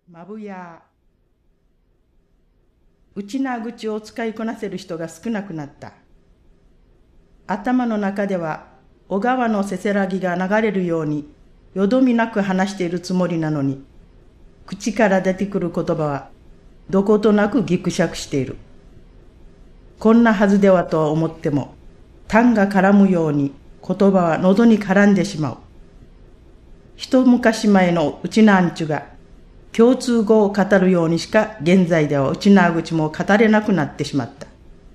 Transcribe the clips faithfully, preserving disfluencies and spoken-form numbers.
まぶや内な口を使いこなせる人が少なくなった。頭の中では小川のせせらぎが流れるようによどみなく話しているつもりなのに、口から出てくる言葉はどことなくぎくしゃくしている。こんなはずではと思っても、痰が絡むように言葉は喉に絡んでしまう。一昔前のうちなあんちゅが共通語を語るようにしか現在ではうちなあ口も語れなくなってしまった。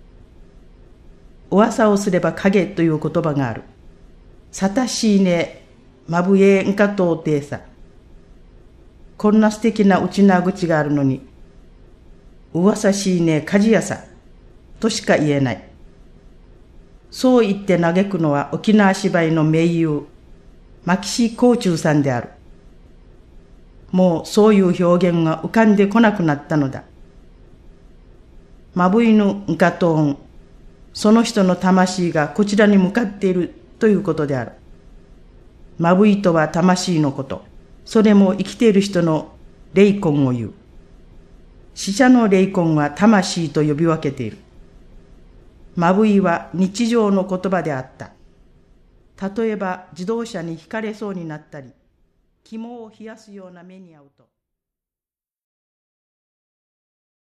噂をすれば影という言葉がある。さたしいね、まぶえんかとうてさ。こんな素敵なうちなあ口があるのに、噂しいねかじやさとしか言えない。そう言って嘆くのは沖縄芝居の名優、牧師幸中さんである。もうそういう表現が浮かんでこなくなったのだ。まぶいぬんかとん、その人の魂がこちらに向かっているということである。まぶいとは魂のこと。それも生きている人の霊魂を言う。死者の霊魂は魂と呼び分けている。まぶいは日常の言葉であった。例えば自動車にひかれそうになったり、肝を冷やすような目に遭うと。